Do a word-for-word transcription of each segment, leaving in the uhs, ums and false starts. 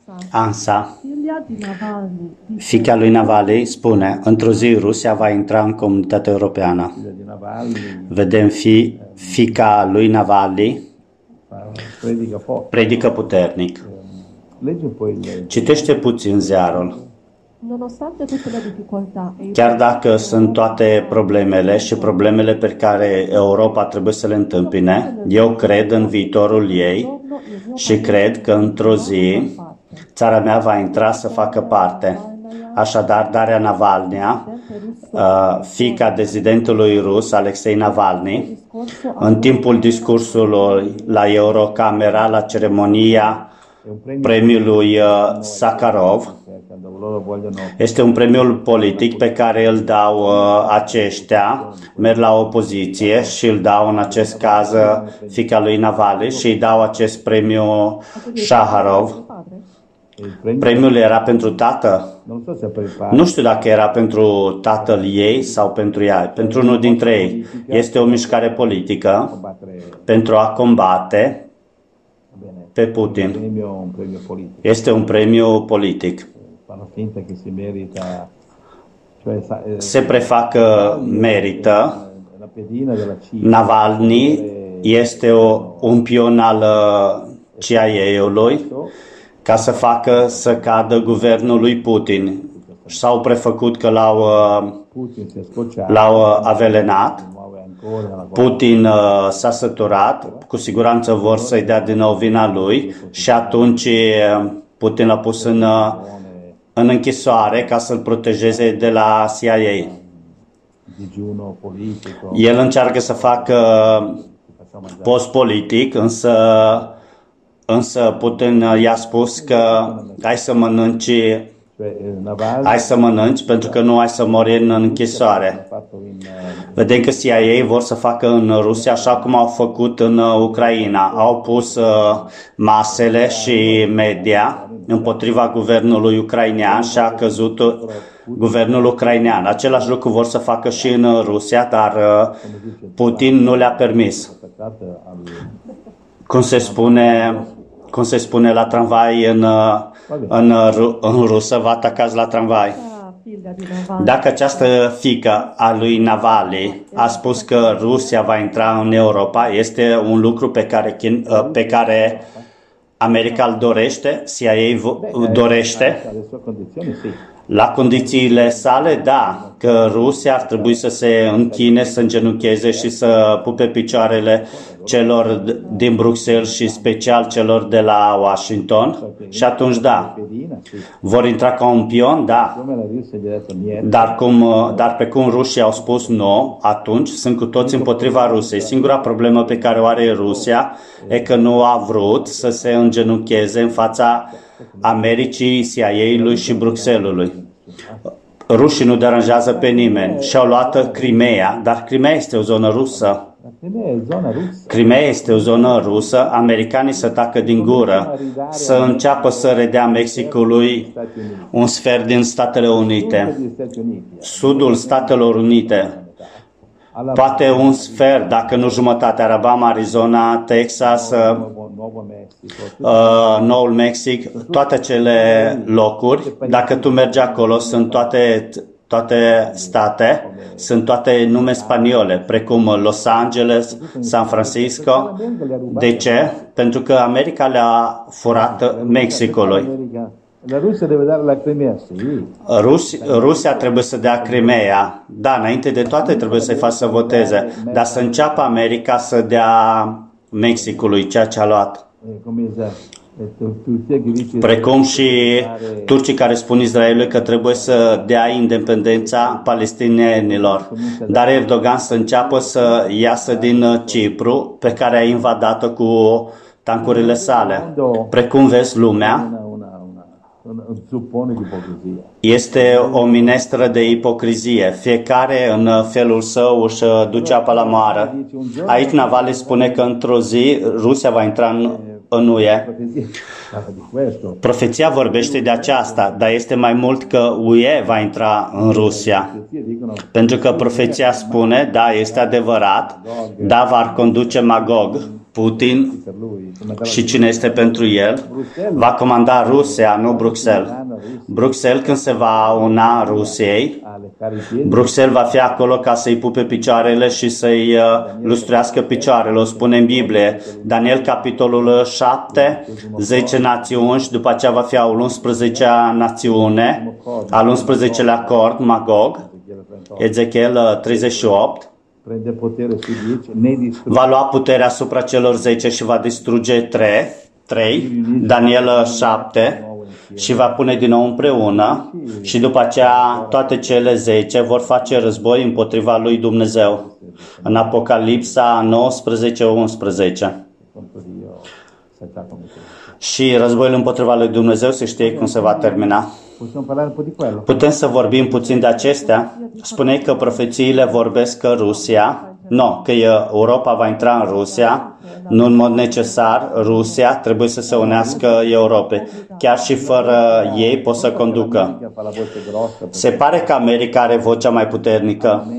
Ansa, fiica lui Navalny, spune, într-o zi Rusia va intra în comunitatea europeană. Vedem fi, fiica lui Navalny predică puternic. Citește puțin ziarul. Chiar dacă sunt toate problemele și problemele pe care Europa trebuie să le întâmpine, eu cred în viitorul ei și cred că într-o zi țara mea va intra să facă parte. Așadar, Daria Navalnea, fiica dezidentului rus, Alexei Navalny, în timpul discursului la Eurocamera, la ceremonia premiului Sakharov, este un premiu politic pe care îl dau uh, aceștia, merg la opoziție și îl dau în acest caz fiica lui Navalny și îi dau acest premiu Sakharov. Premiul era pentru tată? Nu știu dacă era pentru tatăl ei sau pentru ea, pentru unul dintre ei. Este o mișcare politică pentru a combate pe Putin. Este un premiu politic. Se prefac că merită. Navalny este o, un pion al C I A-ului ca să facă să cadă guvernul lui Putin. S-au prefăcut că l-au, l-au avelenat. Putin uh, s-a săturat, cu siguranță vor să-i dea din nou vina lui și atunci Putin l-a pus în, în închisoare ca să-l protejeze de la C I A. El încearcă să facă post politic, însă, însă Putin i-a spus că hai să mănânci Hai să mănânci pentru că nu ai să mori în închisoare. Vedem că C I A vor să facă în Rusia așa cum au făcut în Ucraina. Au pus masele și media împotriva guvernului ucrainean și a căzut guvernul ucrainean. Același lucru vor să facă și în Rusia, dar Putin nu le-a permis. Cum se spune, cum se spune la tramvai în În, în rusă, vă atacați la tramvai. Dacă această fiică a lui Navalny a spus că Rusia va intra în Europa, este un lucru pe care, pe care America îl dorește, C I A dorește. La condițiile sale, da, că Rusia ar trebui să se închine, să îngenuncheze și să pupe picioarele celor din Bruxelles și special celor de la Washington și atunci da, vor intra ca un pion, da, dar, cum, dar pe cum rușii au spus nu, atunci sunt cu toți împotriva Rusiei. Singura problemă pe care o are Rusia e că nu a vrut să se îngenuncheze în fața Americii, C I A-ului și Bruxellesului. Rușii nu deranjează pe nimeni. Și-au luat Crimea, dar Crimea este o zonă rusă. Crimea este o zonă rusă, americanii să tacă din gură, să înceapă să redea Mexicului un sfert din Statele Unite. Sudul Statelor Unite, poate un sfert, dacă nu jumătate, Alabama, Arizona, Texas, uh, Noul Mexic, toate acele locuri, dacă tu mergi acolo, sunt toate toate state, sunt toate nume spaniole, precum Los Angeles, San Francisco. De ce? Pentru că America le-a furat Mexicului. Rus, Rusia trebuie să dea Crimea. Da, înainte de toate trebuie să-i facă să voteze, dar să înceapă America să dea Mexicului ceea ce a luat. Precum și turcii care spun Israelului că trebuie să dea independența palestinienilor. Dar Erdogan să înceapă să iasă din Cipru, pe care a invadat-o cu tancurile sale. Precum vezi lumea, este o minestră de ipocrizie. Fiecare în felul său își duce apa la moară. Aici Navalny spune că într-o zi Rusia va intra în în U E. Profeția vorbește de aceasta, dar este mai mult că U E va intra în Rusia. Pentru că profeția spune, da, este adevărat, da, va conduce Magog, Putin și cine este pentru el, va comanda Rusia, nu Bruxelles. Bruxelles, când se va una Rusiei, Bruxelles va fi acolo ca să-i pupe picioarele și să-i uh, lustruiască picioarele. O spune în Biblie, Daniel, capitolul șapte, zece națiuni și după aceea va fi al unsprezecea națiune, al unsprezecelea acord, Magog, Ezechiel treizeci și opt. Va lua puterea asupra celor zece și va distruge trei, trei, Daniel șapte, și va pune din nou împreună și după aceea toate cele zece vor face război împotriva lui Dumnezeu. În Apocalipsa nouăsprezece unsprezece. Și războiul împotriva lui Dumnezeu se știe cum se va termina. Putem să vorbim puțin de acestea? Spune că profețiile vorbesc că Rusia, nu, că Europa va intra în Rusia, nu în mod necesar, Rusia trebuie să se unească Europei. Chiar și fără ei pot să conducă. Se pare că America are vocea mai puternică.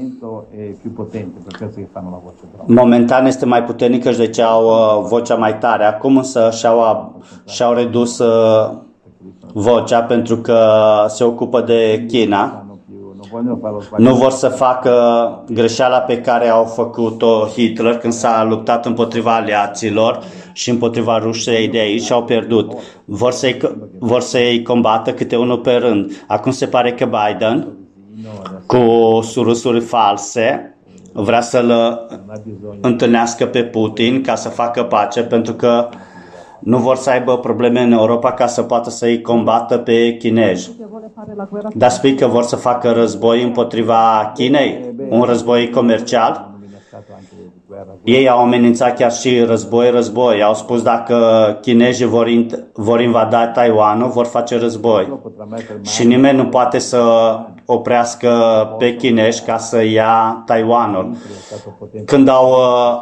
Momentan este mai puternică și de ce au vocea mai tare. Acum însă și-au, și-au redus vocea pentru că se ocupă de China. Nu vor să facă greșeala pe care au făcut-o Hitler când s-a luptat împotriva aliaților și împotriva Rusiei de aici și au pierdut. Vor să-i, vor să-i combată câte unul pe rând. Acum se pare că Biden, cu surusuri false, vrea să-l întâlnească pe Putin ca să facă pace, pentru că nu vor să aibă probleme în Europa ca să poată să-i combată pe chinezi. Dar spui că vor să facă război împotriva Chinei, un război comercial. Ei au amenințat chiar și război, război. Au spus dacă chinezii vor, vor invada Taiwanul, vor face război. Și nimeni nu poate să oprească pe chinezi ca să ia Taiwanul. Când au...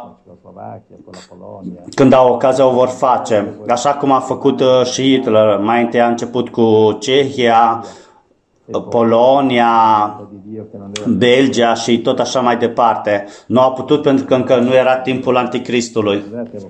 Când au ocazia o vor face, așa cum a făcut și Hitler. Mai întâi a început cu Cehia, Polonia, Belgia și tot așa mai departe. Nu a putut pentru că încă nu era timpul Anticristului.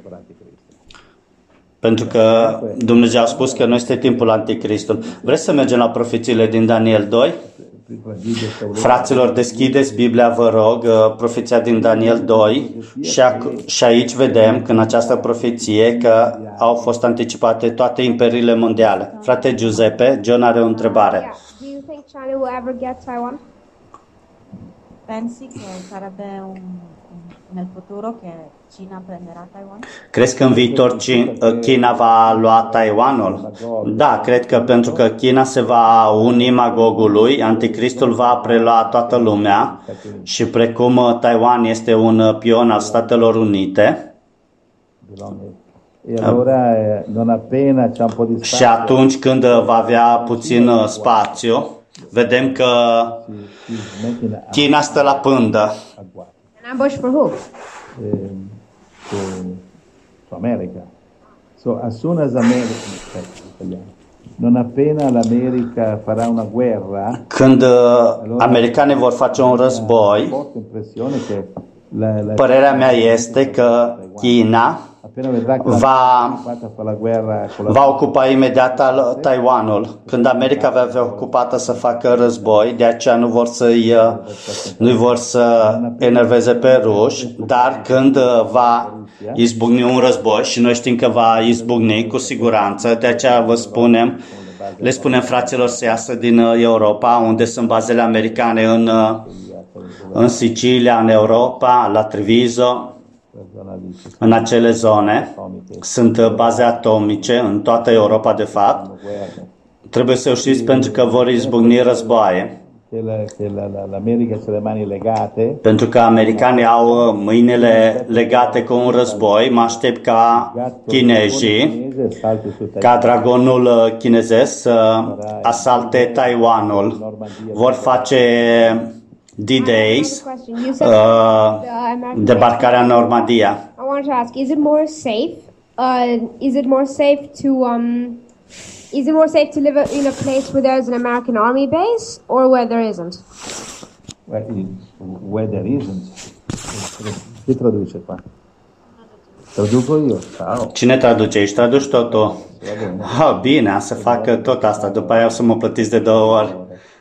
Pentru că Dumnezeu a spus că nu este timpul Anticristului. Vreți să mergem la profețiile din Daniel doi? Fraților, deschideți Biblia, vă rog, profeția din Daniel doi și, ac- și aici vedem că în această profeție că au fost anticipate toate imperiile mondiale. Frate Giuseppe, John are o întrebare. Pensi che sarebbe un, nel futuro che Cina prenderà Taiwan? Crezi că în viitor China va lua Taiwanul? Da, cred că pentru că China se va uni Magogului, Anticristul va prelua toată lumea și precum Taiwan este un pion al Statelor Unite, și atunci când va avea puțin spațiu, vedem că China stă la pândă. An ambush for who? To America. So as soon as America, non appena l'America farà una guerra, când americanii vor face un război, părerea mea este că China va, va ocupa imediat Taiwanul. Când America va avea ocupată să facă război, de aceea nu vor să-i, nu vor să enerveze pe ruși, dar când va izbucni un război, și noi știm că va izbucni cu siguranță, de aceea vă spunem, le spunem fraților să iasă din Europa, unde sunt bazele americane în, în Sicilia, în Europa, la Treviso. În acele zone sunt baze atomice în toată Europa, de fapt. Trebuie să o știți pentru că vor izbucni războaie. Pentru că americanii au mâinile legate cu un război, mă aștept ca chinezii, ca dragonul chinezesc să asalte Taiwanul. Vor face D-Days, uh, debarcarea în Normandia. I want to ask, is it more safe? Uh, is it more safe to um, is it more safe to live in a place where there's an American army base or where there isn't? Where there isn't. Che traduce qua? Traduco io. Ciao. Cine traduce? Ești traduci totul? Oh, bine, am să fac tot asta. După aia o să mă plătiți de două ori.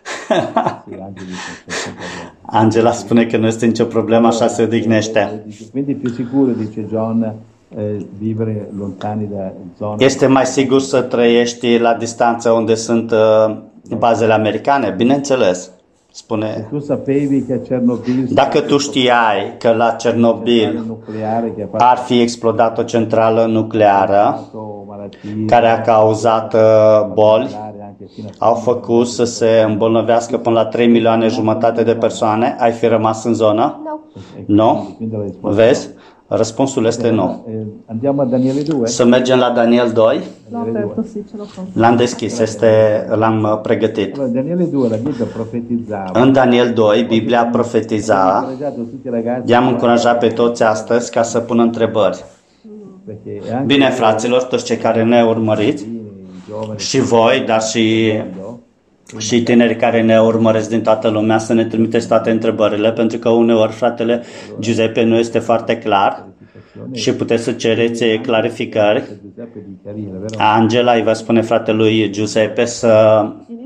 Angela spune că nu este nicio problemă, așa se odihnește. Quindi più sicuro, dice John, vivere lontani da zone. Este mai sigur să trăiești la distanță unde sunt uh, bazele americane? Bineînțeles, spune. Tu sapevi che a Chernobyl, dacă tu știai că la Chernobyl ar fi explodat o centrală nucleară care a cauzat uh, boli, au făcut să se îmbolnăvească până la trei milioane jumătate de persoane, ai fi rămas în zonă? Nu? No? Vezi? Răspunsul este nu. Andiamo a Daniele due. Să mergem la Daniel doi. L-am deschis, este, l-am pregătit. Daniele due, la Bibbia profetizzava. În Daniel doi, Biblia profetiza. I-am încurajat pe toți astăzi ca să pună întrebări. Bine, fraților, toți cei care ne urmăriți, și voi, dar și, și tinerii care ne urmăresc din toată lumea, să ne trimiteți toate întrebările, pentru că uneori fratele Giuseppe nu este foarte clar și puteți să cereți clarificări. Angela îi va spune fratelui Giuseppe să,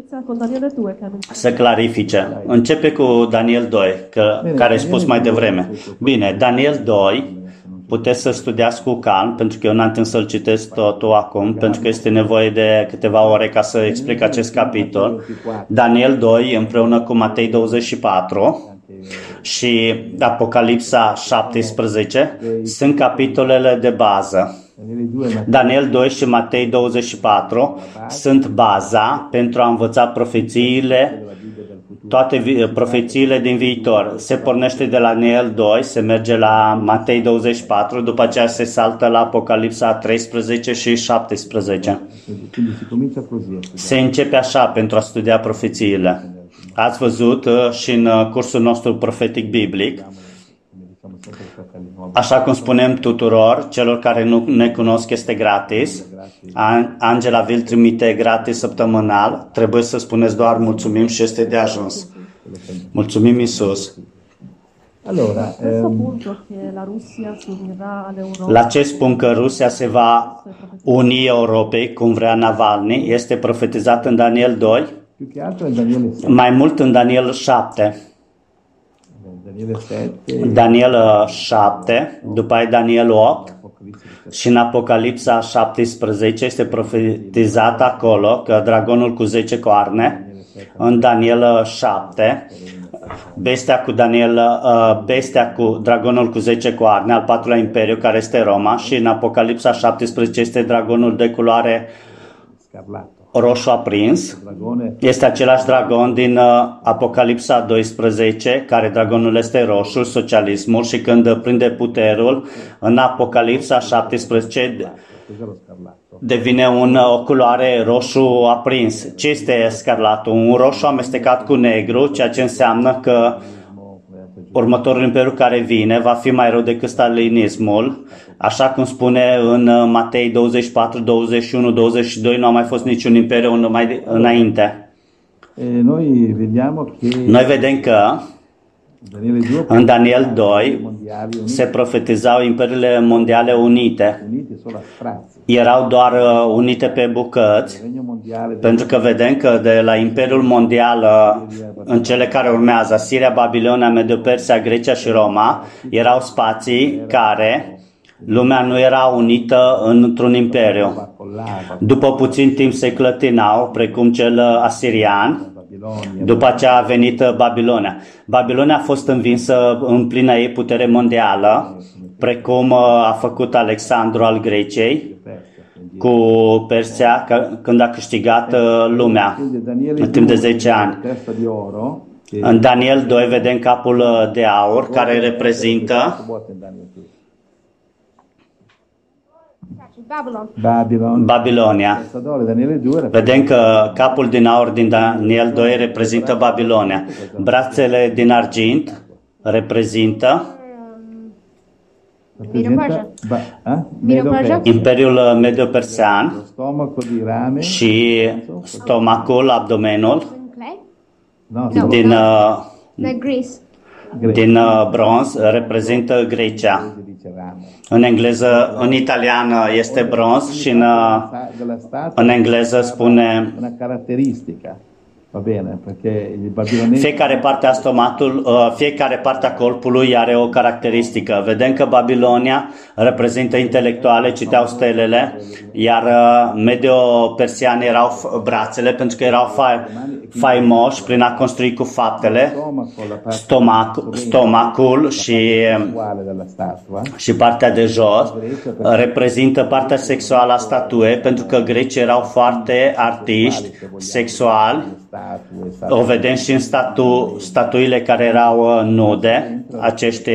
să clarifice. Începe cu Daniel doi, că, care ai spus mai devreme. Bine, Daniel doi, puteți să studiați cu calm, pentru că eu n-am timp să-l citesc totul acum, pentru că este nevoie de câteva ore ca să explic acest capitol. Daniel doi împreună cu Matei douăzeci și patru și Apocalipsa șaptesprezece sunt capitolele de bază. Daniel doi și Matei douăzeci și patru sunt baza pentru a învăța profețiile, toate profețiile din viitor. Se pornește de la Daniel doi, se merge la Matei douăzeci și patru, după aceea se saltă la Apocalipsa treisprezece și șaptesprezece. Se începe așa pentru a studia profețiile. Ați văzut și în cursul nostru profetic biblic, așa cum spunem tuturor, celor care nu ne cunosc este gratis. Angela vi-l trimite gratis săptămânal. Trebuie să spuneți doar mulțumim și este de ajuns. Mulțumim, Iisus. Allora, ehm, la ce spun că Rusia se va uni Europei, cum vrea Navalny, este profetizat în Daniel doi, mai mult în Daniel șapte. Daniel șapte, după aia Daniel opt și în Apocalipsa șaptesprezece este profetizat acolo că dragonul cu zece coarne, în Daniel șapte, bestea cu Daniel, bestea cu dragonul cu zece coarne, al patrulea imperiu care este Roma, și în Apocalipsa șaptesprezece este dragonul de culoare roșu aprins. Este același dragon din uh, Apocalipsa doisprezece, care dragonul este roșu, socialismul, și când prinde puterul, în Apocalipsa șaptesprezece devine un, o culoare roșu aprins. Ce este scarlatul? Un roșu amestecat cu negru, ceea ce înseamnă că următorul imperiu care vine va fi mai rău decât stalinismul. Așa cum spune în Matei douăzeci și patru, douăzeci și unu, douăzeci și doi, nu a mai fost niciun imperiu mai înainte. Noi vedem că, Noi vedem că în Daniel doi se profetizau imperiile mondiale unite. Erau doar unite pe bucăți, pentru că vedem că de la Imperiul Mondial, în cele care urmează, Siria, Babilonia, Medo-Persia, Grecia și Roma, erau spații care lumea nu era unită într-un imperiu. După puțin timp se clătinau, precum cel asirian. După aceea a venit Babilonia. Babilonia a fost învinsă în plină ei putere mondială, precum a făcut Alexandru al Greciei cu Persia, când a câștigat lumea în timp de zece ani. În Daniel doi vedem capul de aur care reprezintă Babylon. Babilonia. Vedem că capul din aur din Daniel doi reprezintă Babilonia. Brațele din argint reprezintă Imperiul Medo-Persian și stomacul, abdomenul din, din bronz reprezintă Grecia. În engleză, în italiană este bronz și în, în engleză spune una caratteristica. Va bene, perché il babilonese... Fiecare parte a stomatul, fiecare parte a corpului are o caracteristică. Vedem că Babilonia reprezintă intelectuale, citeau stelele, iar medio-persiani erau brațele, pentru că erau fa- faimoși prin a construi cu faptele, stomac, stomacul și, și partea de jos reprezintă partea sexuală a statuei, pentru că grecii erau foarte artiști sexuali. O vedem și în statu, statuile care erau nude, acești...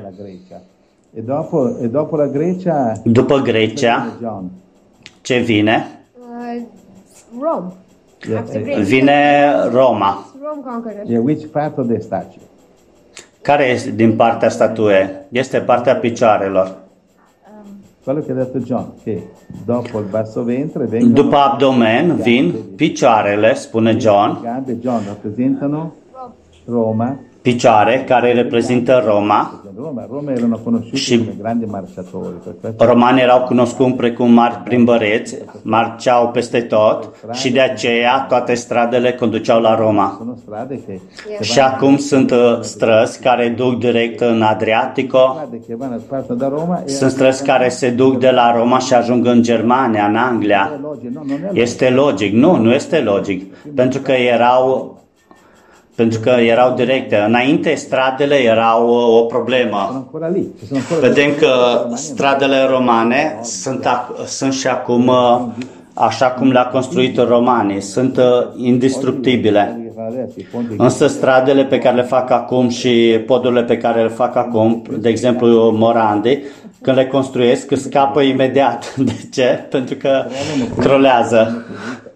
E dopo, e dopo la Grecia, după Grecia, ce vine? Uh, Rome. Yeah. Vine Roma. Rome conquered. Yeah, which part of the statue? Care este din partea statuei? Este partea picioarelor. Quello che ha detto John, che dopo il basso ventre vengono... După abdomen vin picioarele, spune John. Gambe, John, rappresentano Roma. Picioare care reprezintă Roma. Roma, Roma erano conosciuti Și come grandi marciatori. Per questo romanii erau cunoscuți precum mari plimbăreți, marceau peste tot și de aceea toate stradele conduceau la Roma. sono strade che, che Și acum sunt uh, străzi care duc direct în Adriatico, strade che vanno partono da Roma e sunt străzi care se duc de la Roma și ajung în Germania, în Anglia. è logico, no, non è logico. Este logic? Nu, nu este logic, pentru că erau pentru că erau directe. Înainte stradele erau o problemă. Sono ancora lì, ci sono ancora Vedem că stradele romane sunt, ac- sunt și acum așa cum le-a construit romanii, sunt uh, indestructibile. Însă stradele pe care le fac acum și podurile pe care le fac acum, de exemplu Morandi, când le construiesc, scapă imediat. De ce? Pentru că crolează.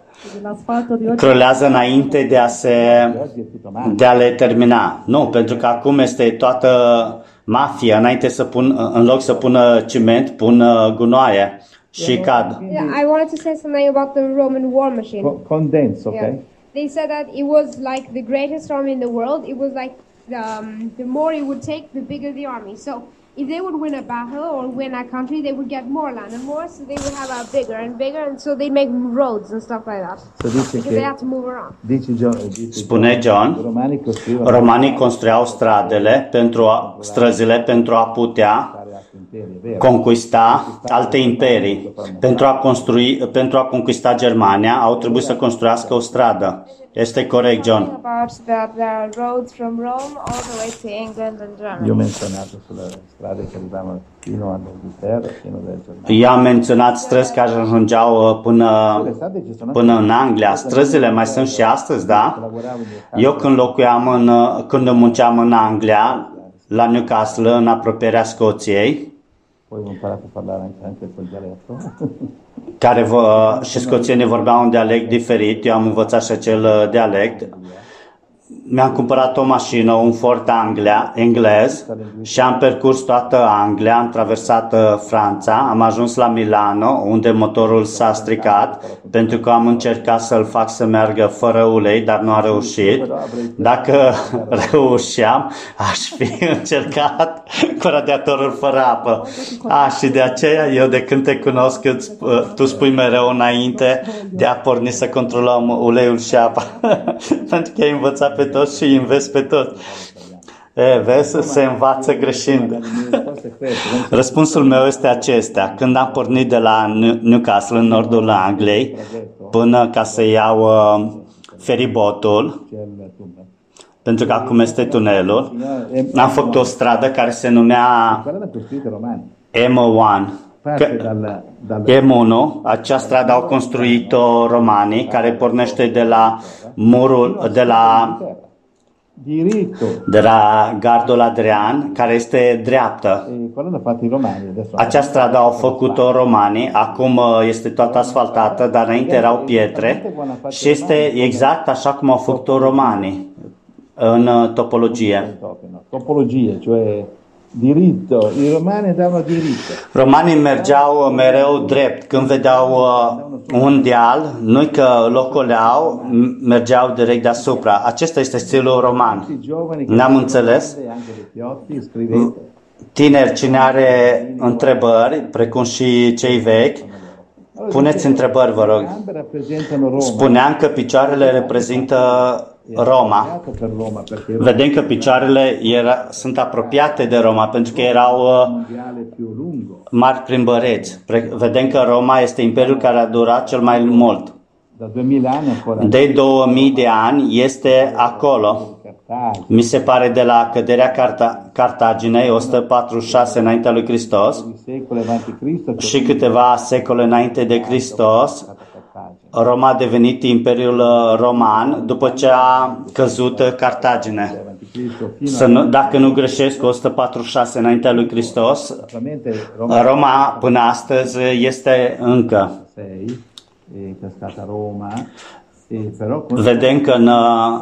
Crolează înainte de a, se, de a le termina. Nu, pentru că acum este toată mafia. Înainte să pun, în loc să pună ciment, pun gunoaie și cad. Yeah, I wanted to say something about the Roman war machine. Co- condense, ok? Yeah. They said that it was like the greatest army in the world. It was like the, um, the more it would take, the bigger the army. So if they would win a battle or win a country, they would get more land and more, so they would have a bigger and bigger, and so they make roads and stuff like that. So dice Because che they had to move around. dice John, dice Spune John, i romani costruivano romanii construiau stradele pentru a, străzile pentru a putea imperi, è vero? conquista alte imperii. Pentru a, construi, pentru a conquista Germania au trebuit să construiască o stradă. Este corect, John. About that there are roads from Rome all the way to England and Germany. Io ho menzionato sulle strade che arrivavano fino all'Inghilterra, fino alla Germania. I-am menționat străzi care ajungeau până, până în Anglia. Străzile mai sunt și astăzi, da? Eu când locuiam în, când munceam în Anglia, la Newcastle, în apropierea Scoției, Poi ho imparato a parlare anche, anche quel dialetto. care vă, și scoțienii vorbeau un dialect diferit, eu am învățat și acel dialect. Mi-am cumpărat o mașină, un Ford Anglia, englez, și am percurs toată Anglia, am traversat Franța, am ajuns la Milano, unde motorul s-a stricat, pentru că am încercat să-l fac să meargă fără ulei, dar nu a reușit. Dacă reușeam, aș fi încercat cu radiatorul fără apă. A, și de aceea eu de când te cunosc, tu spui mereu înainte de a porni să controlăm uleiul și apa. Pentru că ai învățat pe toți și înveți pe toți. E, vezi, se învață greșind. Răspunsul meu este acesta. Când am pornit de la Newcastle, în nordul Angliei, până ca să iau uh, feribotul, pentru că acum este tunelul, am făcut o stradă care se numea M unu. M unu, acea stradă au construit-o romanii, care pornește de la murul, de la, de la gardul Adrian, care este dreaptă. Acea stradă au făcut-o romanii, acum este toată asfaltată, dar înainte erau pietre și este exact așa cum au făcut-o romanii în topologie. Topologie, cioè diritto, i romani andavano diritto. Romanii mergeau mereu drept. Când vedeau uh, un deal, nu că îl ocoleau, mergeau direct deasupra. Acesta este stilul roman. Ne-am înțeles? Tineri, cine are întrebări, precum și cei vechi, puneți întrebări, vă rog. Spuneam că picioarele reprezintă Roma. Vedem că picioarele era, sunt apropiate de Roma pentru că erau mari plimbăreți. Vedem că Roma este imperiul care a durat cel mai mult. De două mii de ani este acolo. Mi se pare de la căderea Carta- Cartaginei, o sută patruzeci și șase înaintea lui Hristos și câteva secole înainte de Hristos, Roma a devenit imperiul roman după ce a căzut Cartagine. Să nu, dacă nu greșesc, o sută patruzeci și șase înaintea lui Hristos, Roma până astăzi este încă. Vedem că în,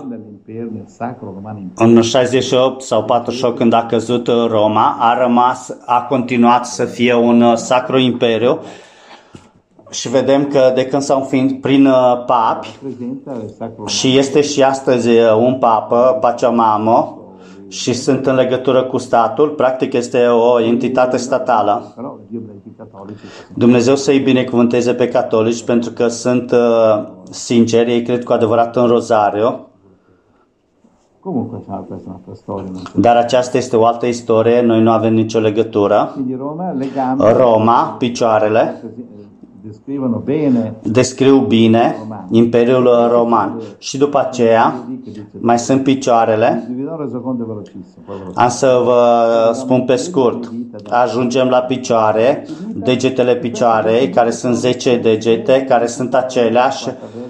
în șaizeci și opt sau patruzeci și opt, când a căzut Roma, a rămas, a continuat să fie un sacru imperiu și vedem că de când s-au înființat prin papi și este și astăzi un papă, Pachamamo, și sunt în legătură cu statul, practic este o entitate statală. Dumnezeu să-i binecuvânteze pe catolici pentru că sunt uh, sinceri, ei cred cu adevărat în rozariu. Dar aceasta este o altă istorie, noi nu avem nicio legătură. Roma, picioarele, descriu bine Imperiul Roman. Și după aceea mai sunt picioarele. Am să vă spun pe scurt. Ajungem la picioare, degetele picioarei, care sunt zece degete, care sunt aceleași,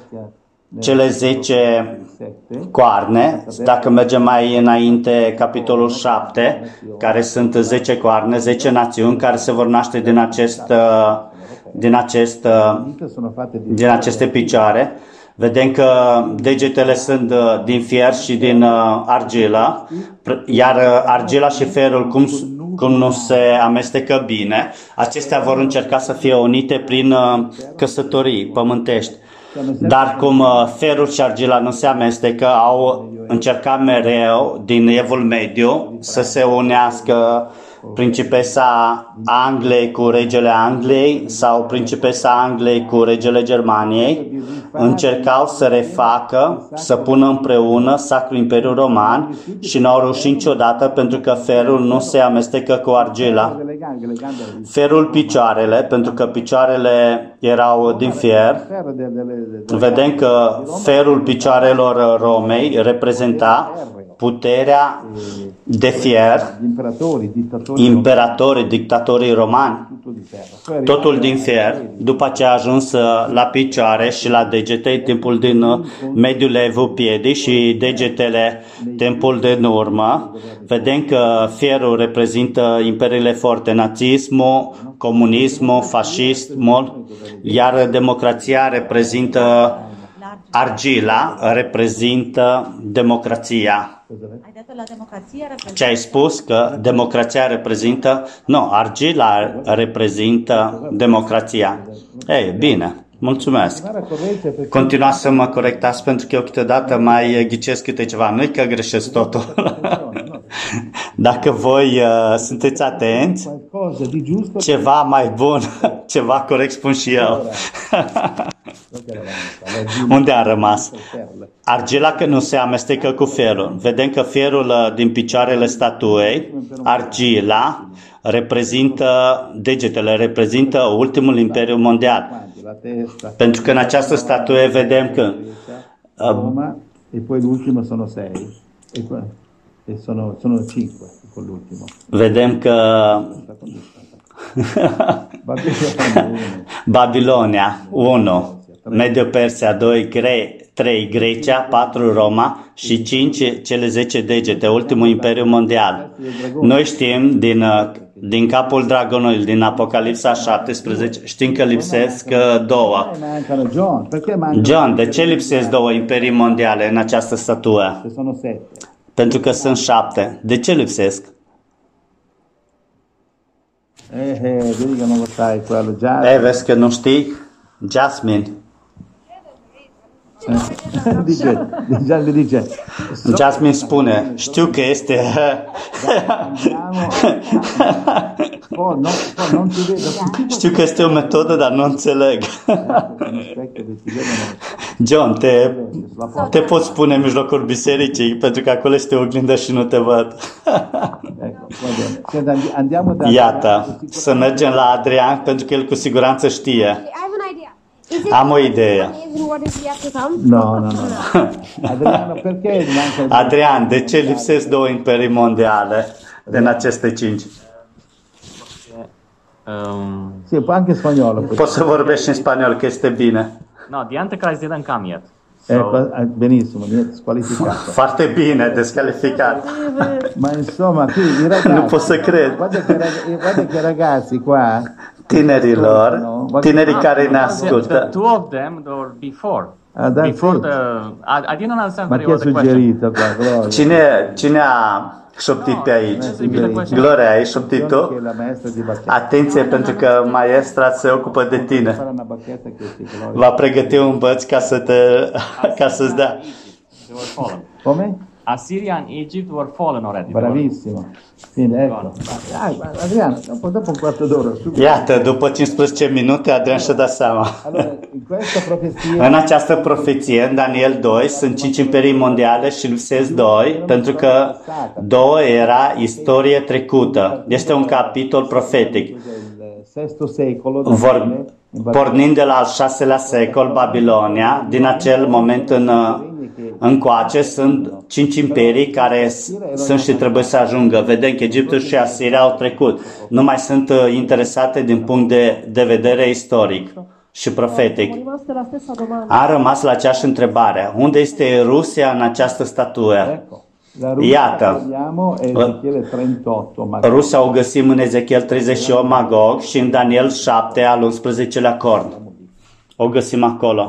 cele zece coarne. Dacă mergem mai înainte, capitolul șapte, care sunt zece coarne, zece națiuni care se vor naște din acest din, acest, din aceste picioare. Vedem că degetele sunt din fier și din argilă, iar argila și ferul, cum, cum nu se amestecă bine, acestea vor încerca să fie unite prin căsătorii pământești. Dar cum ferul și argila nu se amestecă, au încercat mereu din Evul Mediu să se unească principesa Angliei cu regele Angliei sau principesa Angliei cu regele Germaniei, încercau să refacă, să pună împreună Sacrul Imperiu Roman și nu au reușit niciodată pentru că ferul nu se amestecă cu argila. Ferul, picioarele, pentru că picioarele erau din fier, vedem că ferul picioarelor Romei reprezenta puterea de fier, imperatorii, dictatorii romani, totul din fier. După ce a ajuns la picioare și la degete, timpul din mediul evul-piedii și degetele timpul din urmă, vedem că fierul reprezintă imperiile forte, nazismul, comunismul, fascismul, iar democrația reprezintă argila, reprezintă democrația. Ai dat la democrație reprezintă... Ce ai spus că democrația reprezintă... Nu, argila reprezintă democrația. Ei, bine, mulțumesc. Continuați să mă corectați pentru că eu câteodată mai ghicesc câte ceva. Nu-i că greșesc totul. Dacă voi uh, sunteți atenți, ceva mai bun, ceva corect spun și eu. Unde a rămas? Argila că nu se amestecă cu fierul. Vedem că fierul din picioarele statuei, argila, reprezintă, degetele reprezintă ultimul imperiu mondial. Pentru că în această statuie vedem că Roma e poi l'ultimo sono sei e sono sono cinque con l'ultimo. Vedem că Babilonia unu, Medio Persia doi, Gre- trei Grecia, patru Roma și cinci cele zece degete, ultimul imperiu mondial. Noi știm din, din capul dragonului, din Apocalipsa șaptesprezece, știm că lipsesc două. John, de ce lipsesc două imperii mondiale în această statuă? Pentru că sunt șapte. De ce lipsesc? Eh, eh, vedi che non lo sai quello già. Eh, vezi că nu știi? Jasmine. dice, già mi dice, Jasmine spune, știu că este... Știu că este o metodă, dar nu înțeleg. John, te, te poți spune în mijlocul bisericii, pentru că acolo este o oglindă și nu te văd. Iată, să mergem la Adrian, pentru că el cu siguranță știe. Am o idee. No, no, no. Adriano, perché manca... Adrian, de ce lipsesc două imperii mondiale din aceste cinci? Um, Sì, anche spagnolo. Poți să vorbești în spaniol, că este bine. no, die Antichrist didn't come yet. So, Ecco, benissimo, squalificato. Foarte bine, descalificat. Ma insomma, qui i ragazzi... Nu pot să cred. Guarda che, rag- guarda che ragazzi qua... Tinerilor, tinerii care ne the, the ascultă. two of them were before. Ah, that's before it. the, I, I didn't understand Ma very chi ha well the question. suggerito qua, Gloria? Cine, cine a șoptit pe aici? question. Gloria, ai șoptit Che tu? è la maestra di bacchetta. Atenție, pentru că maestra se ocupă de tine. Fare una bacchetta che si Gloria. Va pregăti un băț ca să te, ca să-ți dea. They were fallen. Come? Assyria and Egypt were fallen already. Bravissimo. Quindi ecco. Dai, Adriano, dopo, dopo un quarto d'ora. subito. Iată, după cincisprezece minute, Adrian și-a dat seama. Allora, in questa profezia... În această profeție, în Daniel doi, sunt cinci imperii mondiale și lipsesc doi, pentru că două era istorie trecută. Este un capitol profetic. del sesto secolo, Vor, pornind de la al șaselea secol, Babilonia, din acel moment în, încoace, sunt cinci imperii care sunt și trebuie să ajungă. Vedem că Egiptul și Asiria au trecut. Nu mai sunt interesate din punct de, de vedere istoric și profetic. A rămas la aceeași întrebare. Unde este Rusia în această statuă? Iată, Rusia o găsim în Ezechiel treizeci și opt, Magog, și în Daniel șapte, al unsprezecelea corn. O găsim acolo.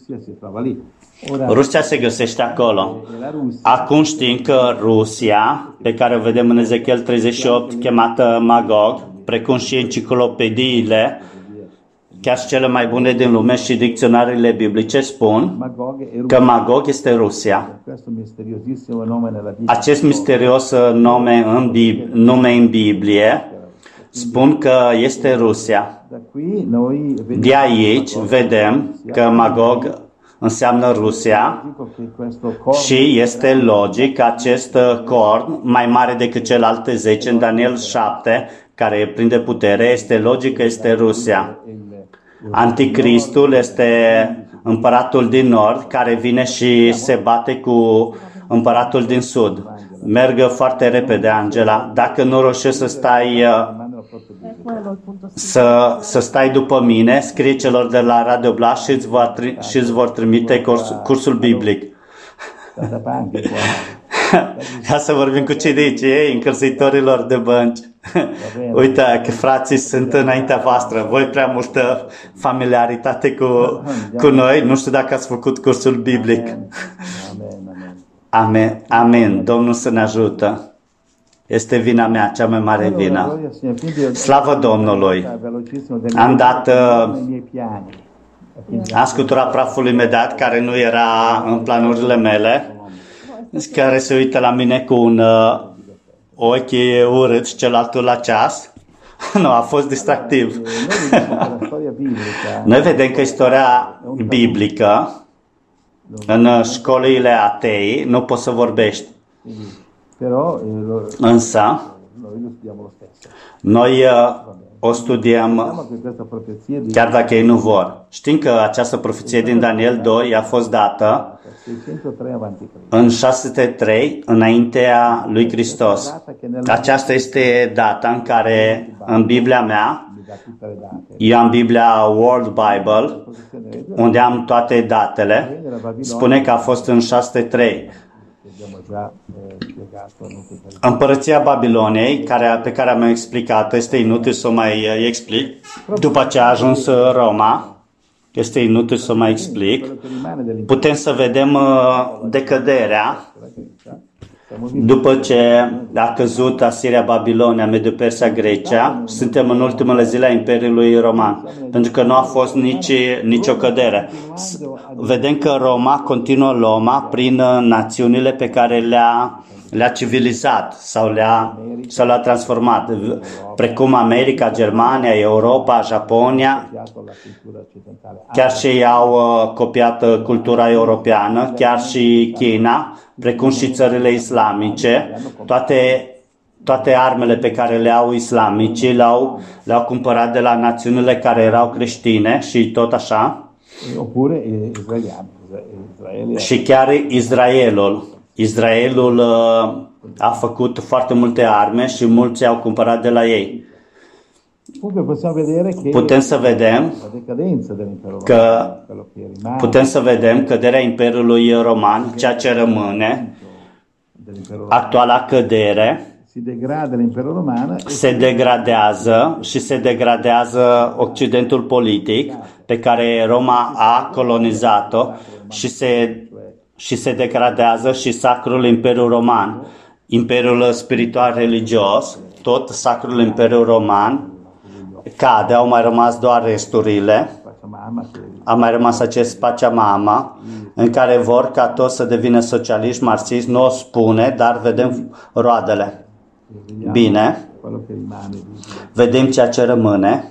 Rusia se găsește acolo. Acum știm că Rusia, pe care o vedem în Ezechiel treizeci și opt, chemată Magog, precum și enciclopediile, chiar și cele mai bune din lume și dicționariile biblice spun că Magog este Rusia. Acest misterios nume în, Bib- nume în Biblie spun că este Rusia. De aici vedem că Magog înseamnă Rusia și este logic că acest corn, mai mare decât celelalte zece în Daniel șapte, care prinde putere, este logic că este Rusia. Anticristul este împăratul din nord care vine și se bate cu împăratul din sud. Merg foarte repede, Angela. Dacă nu reușești să stai să, să stai după mine, scrie celor de la Radio Blast și îți vor, tri, și îți vor trimite curs, cursul biblic. Ca să vorbim cu cei de aici, ei, încălzitorilor de bănci. Uite că frații sunt înaintea voastră. Voi prea multă familiaritate cu, cu noi. Nu știu dacă ați făcut cursul biblic. Amen. Amen. Domnul să ne ajută. Este vina mea, cea mai mare vină. Slavă Domnului. Am dat am scuturat praful imediat, care nu era în planurile mele, care se uită la mine cu un uh, ochi urât și celălalt la ceas. Nu, a fost distractiv. Noi vedem că istoria biblică în școlile atei nu poți să vorbești. Însă, noi uh, o studiem chiar dacă ei nu vor. Știm că această profeție din Daniel doi a fost dată în șase sute trei înaintea lui Hristos. Aceasta este data în care în Biblia mea, eu am Biblia World Bible, unde am toate datele, spune că a fost în șase sute trei. Împărăția Babiloniei, care, pe care am explicat, este inutil să o mai explic. După ce a ajuns Roma, este inutil să o mai explic. Putem să vedem uh, decăderea După ce a căzut Asiria, Babilonia, Medio Persia, Grecia, suntem în ultimele zile a Imperiului Roman, pentru că nu a fost nici, nicio cădere. Vedem că Roma continuă Roma prin națiunile pe care le-a le-a civilizat sau le-a, sau le-a transformat, precum America, Germania, Europa, Japonia, chiar și ei au uh, copiat uh, cultura europeană, chiar și China, precum și țările islamice, toate, toate armele pe care le au islamicii le-au, le-au cumpărat de la națiunile care erau creștine și tot așa. Și chiar Israelul. Israelul uh, a făcut foarte multe arme și mulți au cumpărat de la ei. Putem să vedem că putem să vedem căderea Imperiului Roman, ceea ce rămâne, actuala cădere, se degradează și se degradează Occidentul politic pe care Roma a colonizat-o și se și se degradează și Sacrul Imperiu Roman, Imperiul spiritual religios, tot Sacrul Imperiu Roman cade, au mai rămas doar resturile, a mai rămas acest Pachamama, în care vor ca toți să devină socialiști, marxiști, nu o spune, dar vedem roadele. Bine, vedem ceea ce rămâne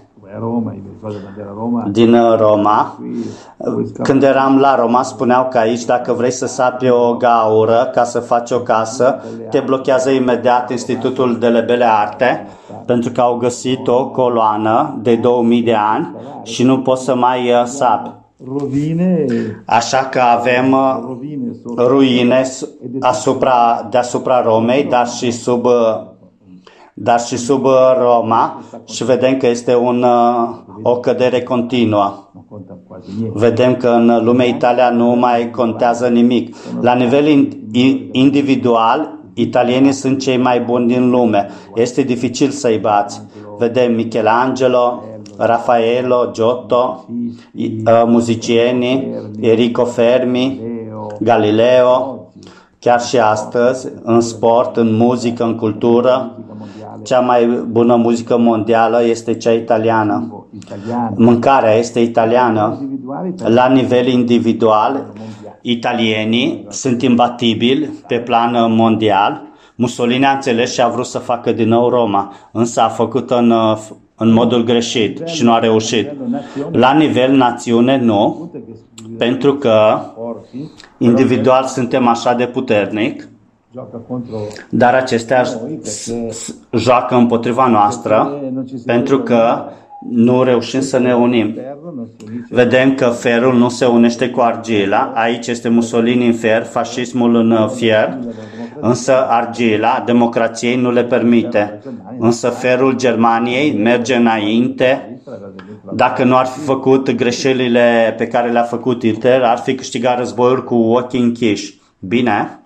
din Roma. Când eram la Roma, spuneau că aici, dacă vrei să sapi o gaură ca să faci o casă, te blochează imediat Institutul de Belle Arte, pentru că au găsit o coloană de două mii de ani și nu poți să mai sapi. Așa că avem ruine asupra, deasupra Romei, dar și sub dar și sub Roma și vedem că este un, o cădere continuă. Vedem că în lumea Italia nu mai contează nimic. La nivel individual, italienii sunt cei mai buni din lume. Este dificil să-i bați. Vedem Michelangelo, Raffaello, Giotto, muzicienii, Enrico Fermi, Galileo, chiar și astăzi, în sport, în muzică, în cultură, cea mai bună muzică mondială este cea italiană. Mâncarea este italiană. La nivel individual, italienii sunt imbatibili pe plan mondial. Mussolini a înțeles și a vrut să facă din nou Roma, însă a făcut în, în modul greșit și nu a reușit. La nivel națiune, nu, pentru că individual suntem așa de puternic, dar acestea joacă împotriva noastră pentru că nu reușim să ne unim. Vedem că ferul nu se unește cu argila. Aici este Mussolini în fer, fascismul în fier, însă argila democrației nu le permite. Însă ferul Germaniei merge înainte. Dacă nu ar fi făcut greșelile pe care le-a făcut Hitler, ar fi câștigat războiul cu ochii închiși. Bine?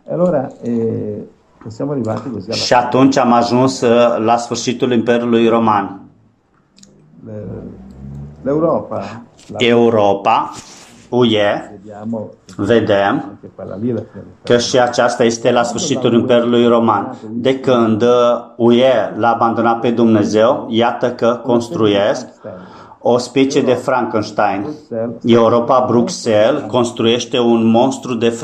Și atunci am ajuns la sfârșitul Imperiului Roman. Europa, U E, vedem că și aceasta este la sfârșitul Imperiului Roman. De când U E l-a abandonat pe Dumnezeu, iată că construiesc o specie de Frankenstein. Europa, Bruxelles, construiește un monstru de